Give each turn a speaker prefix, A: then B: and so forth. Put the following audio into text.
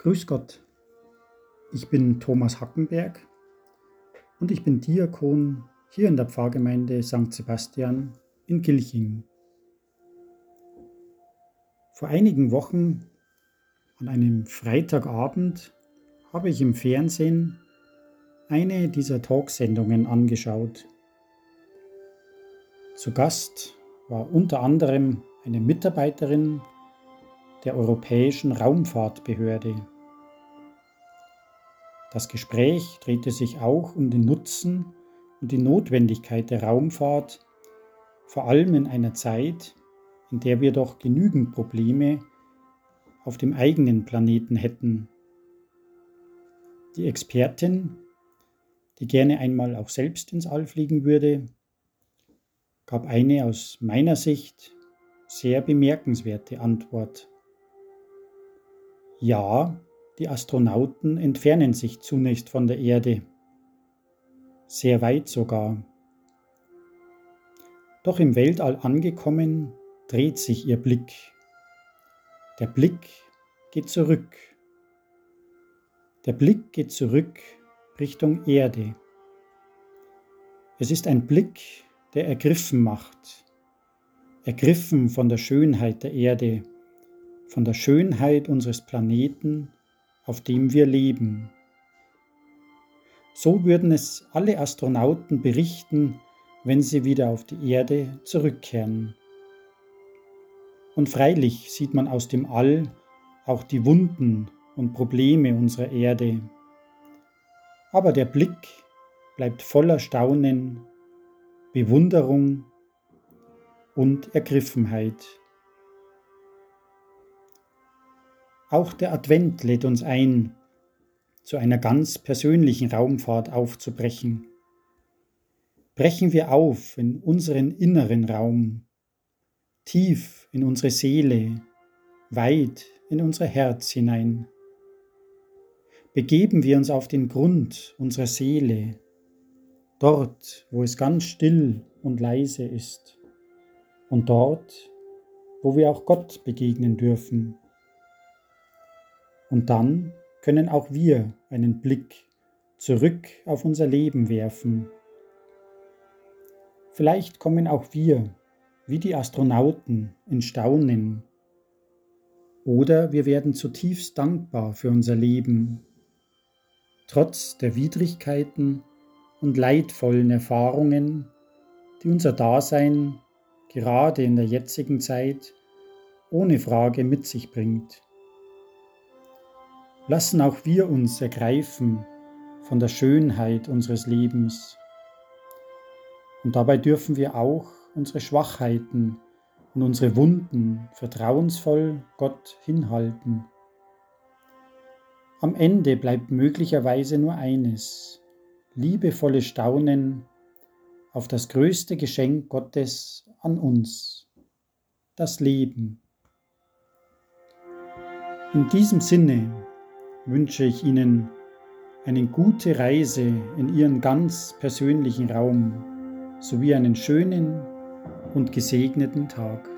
A: Grüß Gott, ich bin Thomas Hackenberg und ich bin Diakon hier in der Pfarrgemeinde St. Sebastian in Gilching. Vor einigen Wochen an einem Freitagabend habe ich im Fernsehen eine dieser Talksendungen angeschaut. Zu Gast war unter anderem eine Mitarbeiterin der Europäischen Raumfahrtbehörde. Das Gespräch drehte sich auch um den Nutzen und die Notwendigkeit der Raumfahrt, vor allem in einer Zeit, in der wir doch genügend Probleme auf dem eigenen Planeten hätten. Die Expertin, die gerne einmal auch selbst ins All fliegen würde, gab eine aus meiner Sicht sehr bemerkenswerte Antwort. Ja, die Astronauten entfernen sich zunächst von der Erde, sehr weit sogar. Doch im Weltall angekommen, dreht sich ihr Blick. Der Blick geht zurück. Der Blick geht zurück Richtung Erde. Es ist ein Blick, der ergriffen macht. Ergriffen von der Schönheit der Erde, von der Schönheit unseres Planeten, auf dem wir leben. So würden es alle Astronauten berichten, wenn sie wieder auf die Erde zurückkehren. Und freilich sieht man aus dem All auch die Wunden und Probleme unserer Erde. Aber der Blick bleibt voller Staunen, Bewunderung und Ergriffenheit. Auch der Advent lädt uns ein, zu einer ganz persönlichen Raumfahrt aufzubrechen. Brechen wir auf in unseren inneren Raum, tief in unsere Seele, weit in unser Herz hinein. Begeben wir uns auf den Grund unserer Seele, dort, wo es ganz still und leise ist, und dort, wo wir auch Gott begegnen dürfen. Und dann können auch wir einen Blick zurück auf unser Leben werfen. Vielleicht kommen auch wir, wie die Astronauten, in Staunen. Oder wir werden zutiefst dankbar für unser Leben, trotz der Widrigkeiten und leidvollen Erfahrungen, die unser Dasein gerade in der jetzigen Zeit ohne Frage mit sich bringt. Lassen auch wir uns ergreifen von der Schönheit unseres Lebens. Und dabei dürfen wir auch unsere Schwachheiten und unsere Wunden vertrauensvoll Gott hinhalten. Am Ende bleibt möglicherweise nur eines: liebevolle Staunen auf das größte Geschenk Gottes an uns, das Leben. In diesem Sinne wünsche ich Ihnen eine gute Reise in Ihren ganz persönlichen Raum sowie einen schönen und gesegneten Tag.